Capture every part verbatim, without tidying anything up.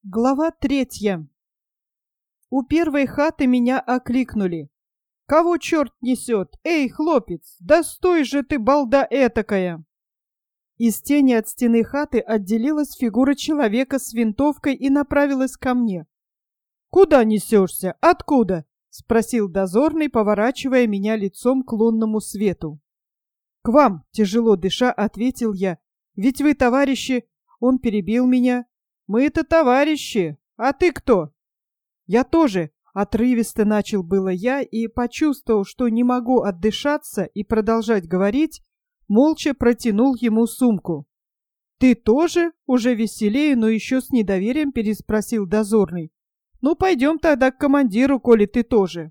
Глава третья. У первой хаты меня окликнули. «Кого черт несет? Эй, хлопец, да стой же ты, балда этакая!» Из тени от стены хаты отделилась фигура человека с винтовкой и направилась ко мне. «Куда несешься? Откуда?» — спросил дозорный, поворачивая меня лицом к лунному свету. «К вам», — тяжело дыша, ответил я. «Ведь вы, товарищи...» Он перебил меня. «Мы-то товарищи, а ты кто?» «Я тоже», — отрывисто начал было я и, почувствовав, что не могу отдышаться и продолжать говорить, молча протянул ему сумку. «Ты тоже?» — уже веселее, но еще с недоверием переспросил дозорный. «Ну, пойдем тогда к командиру, коли ты тоже».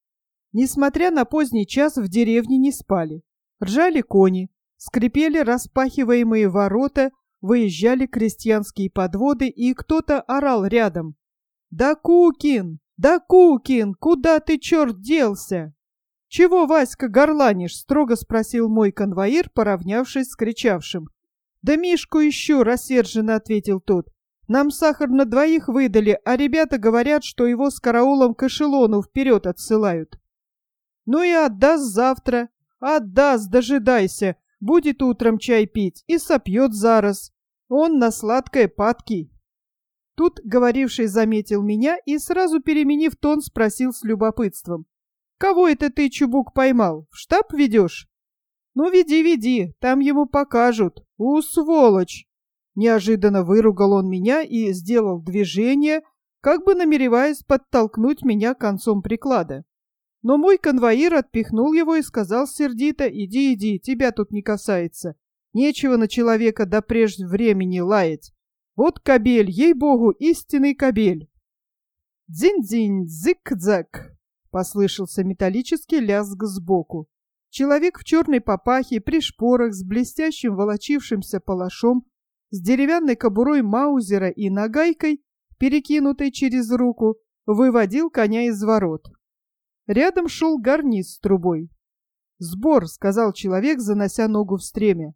Несмотря на поздний час, в деревне не спали. Ржали кони, скрипели распахиваемые ворота, выезжали крестьянские подводы, и кто-то орал рядом. «Да Кукин! Да Кукин! Куда ты, черт, делся?» «Чего, Васька, горланишь?» — строго спросил мой конвоир, поравнявшись с кричавшим. «Да Мишку ищу!» — рассерженно ответил тот. «Нам сахар на двоих выдали, а ребята говорят, что его с караулом к эшелону вперед отсылают». «Ну и отдаст завтра. Отдаст, дожидайся. Будет утром чай пить и сопьет зараз. Он на сладкое падкий». Тут говоривший заметил меня и, сразу переменив тон, спросил с любопытством. «Кого это ты, Чубук, поймал? В штаб ведешь?» «Ну, веди, веди, там ему покажут. У, сволочь!» Неожиданно выругал он меня и сделал движение, как бы намереваясь подтолкнуть меня концом приклада. Но мой конвоир отпихнул его и сказал сердито: «Иди, иди, тебя тут не касается. Нечего на человека до прежде времени лаять. Вот кобель, ей-богу, истинный кобель». «Дзинь-дзинь, зик-дзак!» — послышался металлический лязг сбоку. Человек в черной папахе, при шпорах, с блестящим волочившимся палашом, с деревянной кобурой маузера и нагайкой, перекинутой через руку, выводил коня из ворот. Рядом шел гарниз с трубой. «Сбор», — сказал человек, занося ногу в стремя.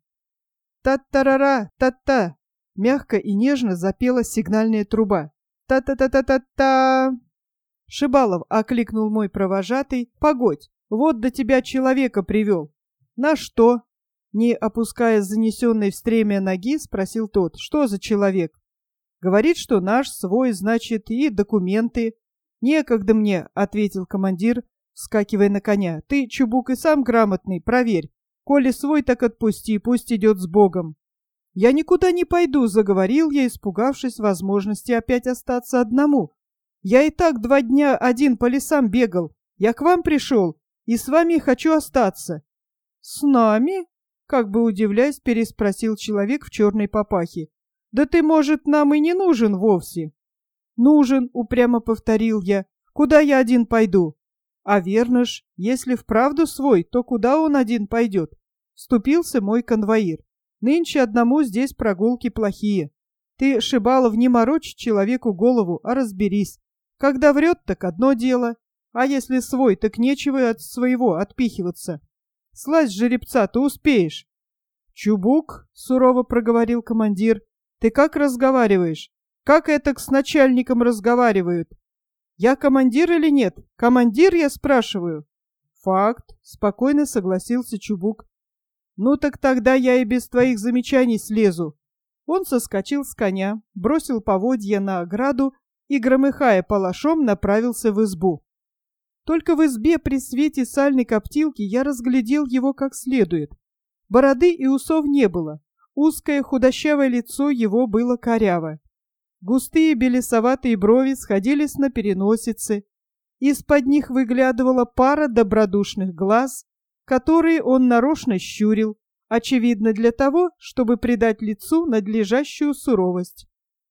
«Та-тарара, та-та!» — мягко и нежно запела сигнальная труба. «Та-та-та-та-та-та!» «Шибалов», — окликнул мой провожатый, — «погодь, вот до тебя человека привел». «На что?» — не опуская занесенной в стремя ноги, спросил тот. «Что за человек?» «Говорит, что наш, свой, значит, и документы». «Некогда мне», — ответил командир, вскакивая на коня. «Ты, Чубук, и сам грамотный, проверь. Коли свой, так отпусти, пусть идет с Богом». «Я никуда не пойду», — заговорил я, испугавшись возможности опять остаться одному. «Я и так два дня один по лесам бегал. Я к вам пришел, и с вами хочу остаться». «С нами?» — как бы удивляясь, переспросил человек в черной папахе. «Да ты, может, нам и не нужен вовсе». «Нужен», — упрямо повторил я. «Куда я один пойду?» «А верно ж, если вправду свой, то куда он один пойдет?» Вступился мой конвоир. «Нынче одному здесь прогулки плохие. Ты, Шибалов, не морочь человеку голову, а разберись. Когда врет, так одно дело, а если свой, так нечего от своего отпихиваться. Слазь жеребца, ты успеешь». «Чубук», — сурово проговорил командир, — «ты как разговариваешь? Как это с начальником разговаривают?» «Я командир или нет? Командир, я спрашиваю». «Факт», — спокойно согласился Чубук. «Ну так тогда я и без твоих замечаний слезу». Он соскочил с коня, бросил поводья на ограду и, громыхая палашом, направился в избу. Только в избе при свете сальной коптилки я разглядел его как следует. Бороды и усов не было, узкое худощавое лицо его было коряво. Густые белесоватые брови сходились на переносице, из-под них выглядывала пара добродушных глаз, которые он нарочно щурил, очевидно для того, чтобы придать лицу надлежащую суровость.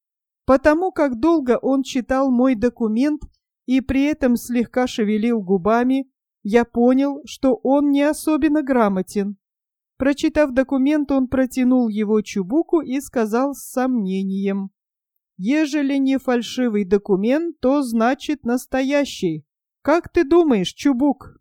Потому как долго он читал мой документ и при этом слегка шевелил губами, я понял, что он не особенно грамотен. Прочитав документ, он протянул его Чубуку и сказал с сомнением: «Ежели не фальшивый документ, то значит настоящий. Как ты думаешь, Чубук?»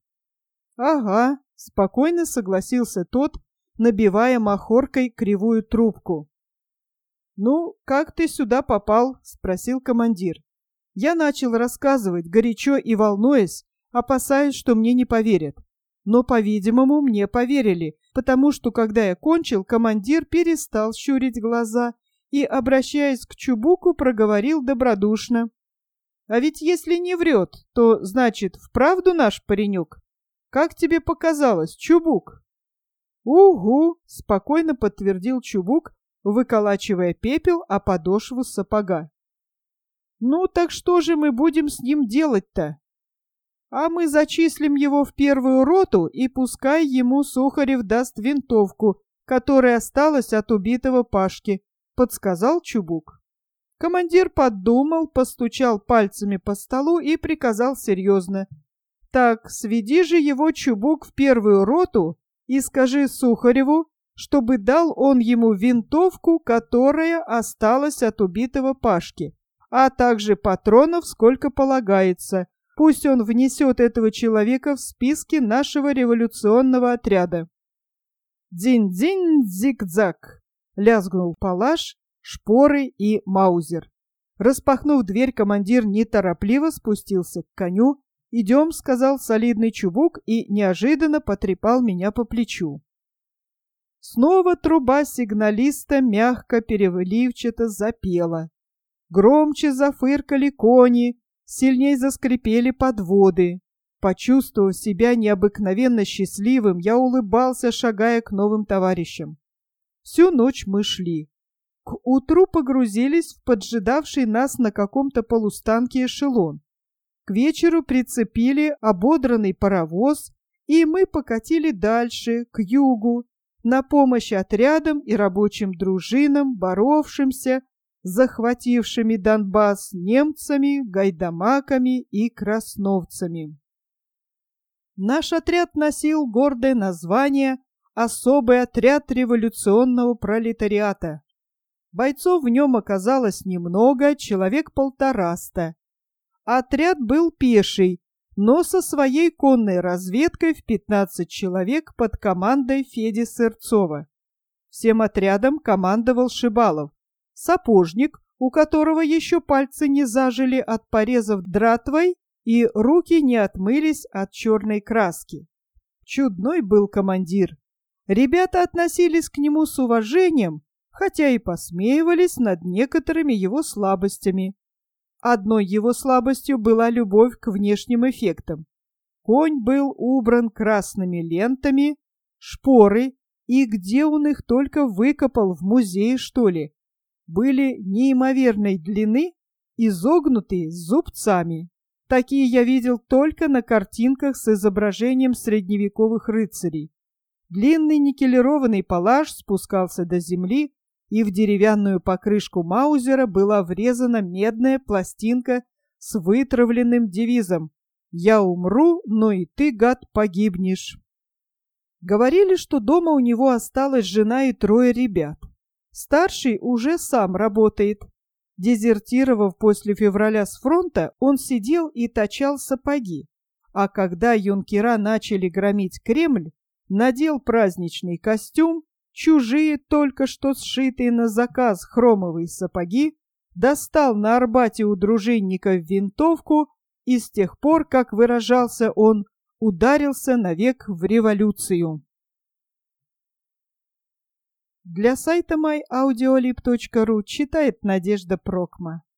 «Ага», — спокойно согласился тот, набивая махоркой кривую трубку. «Ну, как ты сюда попал?» — спросил командир. Я начал рассказывать, горячо и волнуясь, опасаясь, что мне не поверят. Но, по-видимому, мне поверили, потому что, когда я кончил, командир перестал щурить глаза и, обращаясь к Чубуку, проговорил добродушно. «А ведь если не врет, то, значит, вправду наш паренек? Как тебе показалось, Чубук?» «Угу», — спокойно подтвердил Чубук, выколачивая пепел о подошву сапога. «Ну, так что же мы будем с ним делать-то?» «А мы зачислим его в первую роту, и пускай ему Сухарев даст винтовку, которая осталась от убитого Пашки», — подсказал Чубук. Командир подумал, постучал пальцами по столу и приказал серьезно. «Так, сведи же его, Чубук, в первую роту и скажи Сухареву, чтобы дал он ему винтовку, которая осталась от убитого Пашки, а также патронов, сколько полагается. Пусть он внесет этого человека в списки нашего революционного отряда». «Дзинь-дзинь, зиг-заг!» — лязгнул палаш, шпоры и маузер. Распахнув дверь, командир неторопливо спустился к коню. «Идем», — сказал солидный Чубук и неожиданно потрепал меня по плечу. Снова труба сигналиста мягко переливчато запела. Громче зафыркали кони, сильней заскрипели подводы. Почувствовав себя необыкновенно счастливым, я улыбался, шагая к новым товарищам. Всю ночь мы шли. К утру погрузились в поджидавший нас на каком-то полустанке эшелон. К вечеру прицепили ободранный паровоз, и мы покатили дальше, к югу, на помощь отрядам и рабочим дружинам, боровшимся с захватившими Донбасс немцами, гайдамаками и красновцами. Наш отряд носил гордое название «Особый отряд революционного пролетариата». Бойцов в нем оказалось немного, человек полтораста. Отряд был пеший, но со своей конной разведкой в пятнадцать человек под командой Феди Сырцова. Всем отрядом командовал Шибалов, сапожник, у которого еще пальцы не зажили от порезов дратвой и руки не отмылись от черной краски. Чудной был командир. Ребята относились к нему с уважением, хотя и посмеивались над некоторыми его слабостями. Одной его слабостью была любовь к внешним эффектам. Конь был убран красными лентами, шпоры, и где он их только выкопал, в музее, что ли, были неимоверной длины, изогнутые с зубцами. Такие я видел только на картинках с изображением средневековых рыцарей. Длинный никелированный палаш спускался до земли, и в деревянную покрышку маузера была врезана медная пластинка с вытравленным девизом «Я умру, но и ты, гад, погибнешь». Говорили, что дома у него осталась жена и трое ребят. Старший уже сам работает. Дезертировав после февраля с фронта, он сидел и точал сапоги, а когда юнкера начали громить Кремль, надел праздничный костюм, чужие, только что сшитые на заказ хромовые сапоги, достал на Арбате у дружинников винтовку и с тех пор, как выражался он, ударился навек в революцию. Для сайта май аудиолиб точка ру читает Надежда Прокма.